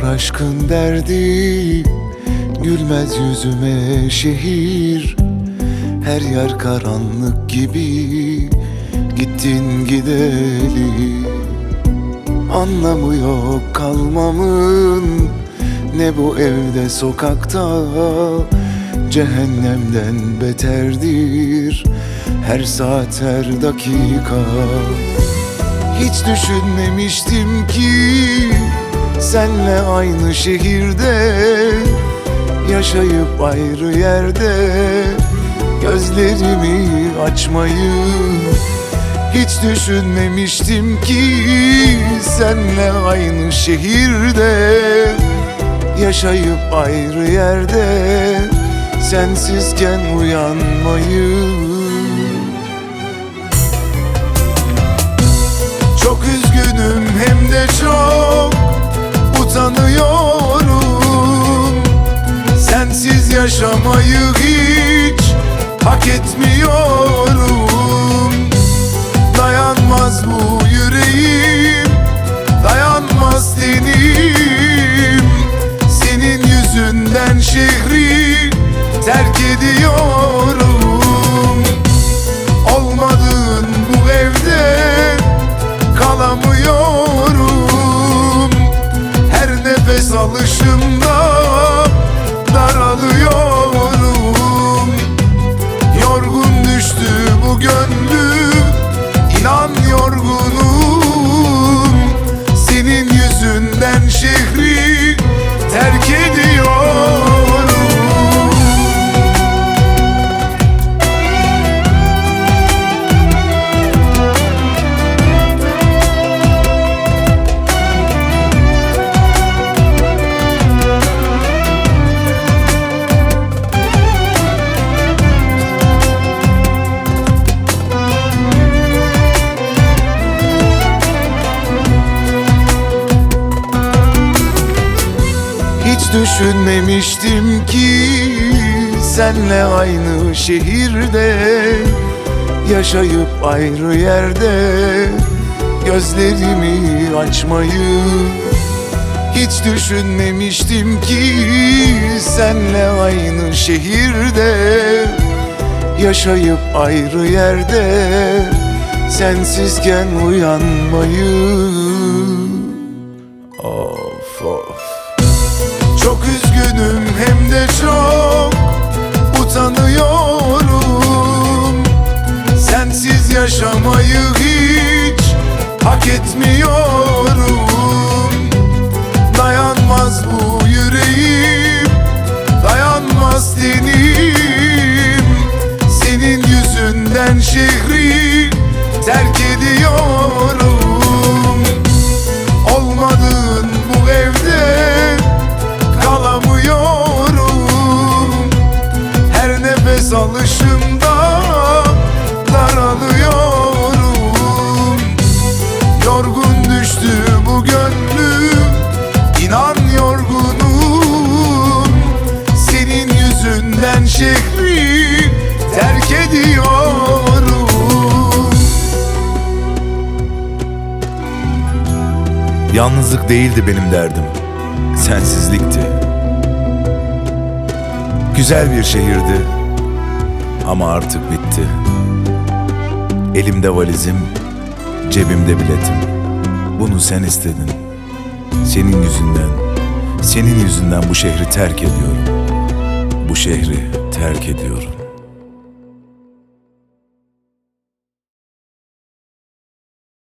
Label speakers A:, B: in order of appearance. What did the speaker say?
A: aşkın derdi, gülmez yüzüme şehir. Her yer karanlık gibi, gittin gideli. Anlamı yok kalmamın, ne bu evde sokakta. Cehennemden beterdir her saat her dakika. Hiç düşünmemiştim ki senle aynı şehirde, yaşayıp ayrı yerde gözlerimi açmayı. Hiç düşünmemiştim ki senle aynı şehirde, yaşayıp ayrı yerde sensizken uyanmayı. Çok üzgünüm hem de çok utanıyorum. Sensiz yaşamayı hiç hak etmiyorum. Dayanmaz bu yüreğim, dayanmaz tenim. Senin yüzünden şehri terk ediyorum. Olmadığın bu evde kalamıyorum. Her nefes alışımda daralıyorum. Yorgun düştü bu gönlüm, İnan yorgunum. Senin yüzünden şehri terk ediyorum. Hiç düşünmemiştim ki senle aynı şehirde, yaşayıp ayrı yerde gözlerimi açmayı. Hiç düşünmemiştim ki senle aynı şehirde, yaşayıp ayrı yerde sensizken uyanmayı. Of of. Çok üzgünüm hem de çok utanıyorum. Sensiz yaşamayı hiç hak etmiyorum. Dayanmaz bu yüreğim, dayanmaz tenim. Senin yüzünden şehri terk ediyorum. Olmadığın bu evde kalamıyorum. Her nefes alışımda daralıyorum. Yorgun düştü bu gönlüm, İnan yorgunum. Senin yüzünden şehri terk ediyorum.
B: Yalnızlık değildi benim derdim, sensizlikti. Güzel bir şehirdi ama artık bitti. Elimde valizim, cebimde biletim. Bunu sen istedin. Senin yüzünden bu şehri terk ediyorum. Bu şehri terk ediyorum.